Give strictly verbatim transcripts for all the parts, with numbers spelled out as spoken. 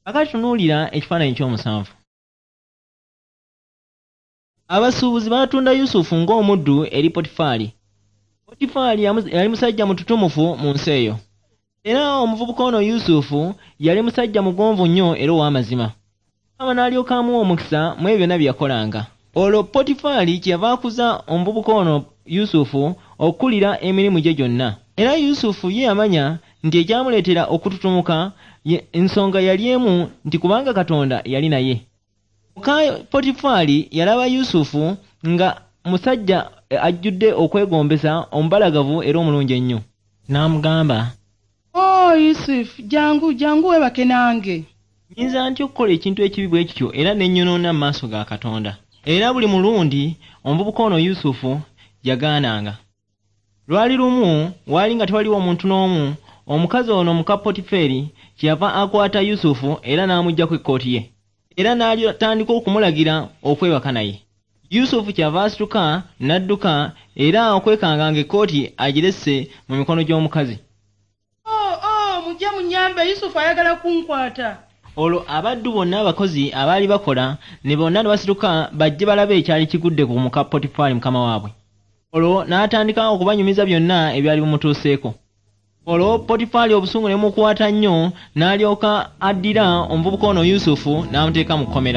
Akatunuulira ekifaananyi ky'omusanvu. Abasuubuzi baatunda Yusufu ng'omuddu eri Potifaali. Potifaali yali musajja mututumufu mu nsi eyo. Era omuvubuka ono Yusufu yali musajja mugonvu nnyo era ow'amazima. Mukama n'alyoka amuwa omukisa mu ebyo byonna bye yakolanga. Olwo Potifaali kyeyava akuza omuvubuka ono Yusufu okukulira emirimu gye gyonna. Era Yusufu ye yamanya nti ekyamuleetera okututumuka ensonga yali emu nti kubanga Katonda yali naye. Muka Potifaali yalaba Yusufu nga musajja ajjudde okwegombesa, omubalagavu era omulungi ennyo. N'amugamba, "Oh Yusufu, jangu jangu webake nange. Nnyinza ntya okukola ekintu ekibi bwe kityo era ne nnyonoona mu maaso ga Katonda?" Era buli mulundi omuvubuka ono Yusufu yagaananga. Lwali lumu waali nga tewaliwo omuntu n'omu, omukazi ono muka Potifeeri kyeyava akwata Yusufu era n'amuggyako ekkooti ye. Era n'atandika okumulagira okwebaka naye. Yusufu kyava asituka n'adduka era okwekanganga ekkooti agiresse mu mikono gy'omukazi. "Oh, oh, mujje munyambe, Yusufu ayagala kunkwata." Olwo abaddu bonna abakozi abaali bakola ne bonna ne basituka bajje balabe ekyali kigudde ku muka Potifaali mukama waabwe. Olwo n'atandika okubanyumiza byonna ebyali bimutuuseeko. Olwo Potifaali obusungu ne bumukwata nnyo n'alyoka addira omuvubuka ono Yusufu n'amuteeka mu kkomera.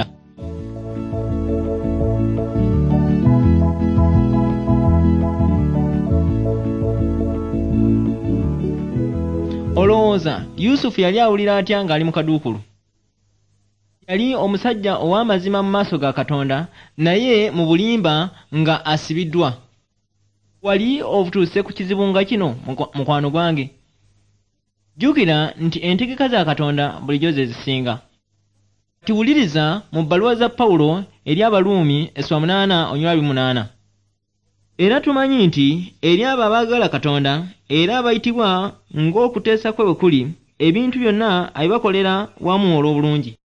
Olowooza Yusufu yali awulira atya ng'ali mu kaduukulu? Yali omusajja ow'amazima mu maaso ga Katonda, naye mu bulimba nga asibiddwa. Wali obutuuse ku kizibu nga kino mukwano gwange? Jjukira nti entegeka za Katonda bulijjo ze zisinga. Tiwuliriza mu bbaluwa za Pawulo eri Abaluumi esswa munaana onyolwabi munaana. Era tumanyi nti eri abo abaagala Katonda era abayitibwa ng'okuteesa kwe bwe kuli, ebintu byonna abibakolera wamu olw'obulungi.